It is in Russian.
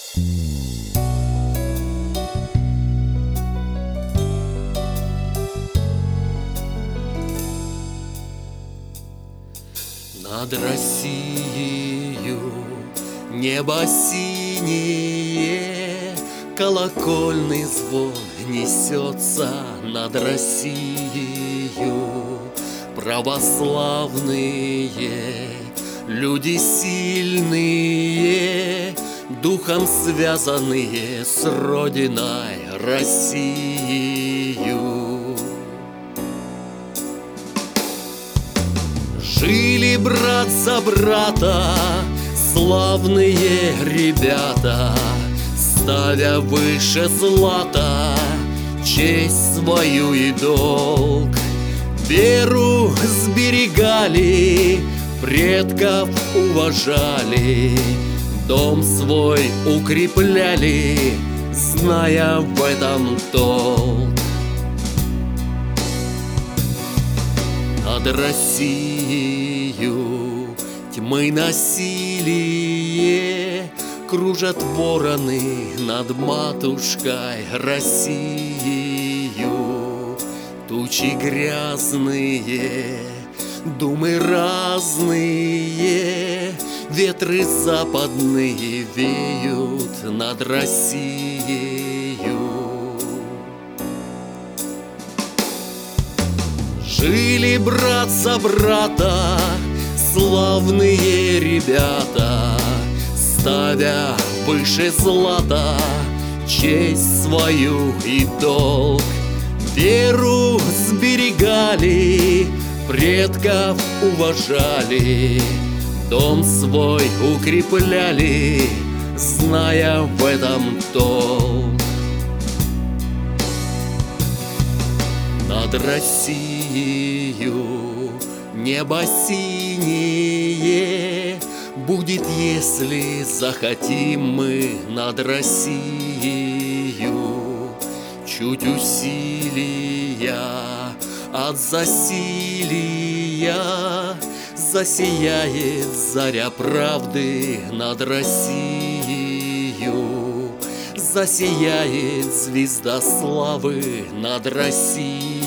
Над Россией небо синее, колокольный звон несется над Россией. Православные люди сильные, духом связанные с Родиной Россией. Жили брат за брата славные ребята, ставя выше злата честь свою и долг. Веру сберегали, предков уважали, дом свой укрепляли, зная в этом толк. Над Россией тьмы насилие, кружат вороны над матушкой Россией. Тучи грязные, думы разные, ветры западные веют над Россией. Жили брат за брата славные ребята, ставя выше злата честь свою и долг. Веру сберегали, предков уважали, дом свой укрепляли, зная в этом толк. Над Россией небо синее будет, если захотим мы над Россией. Чуть усилия от засилия засияет заря правды над Россией. Засияет звезда славы над Россией.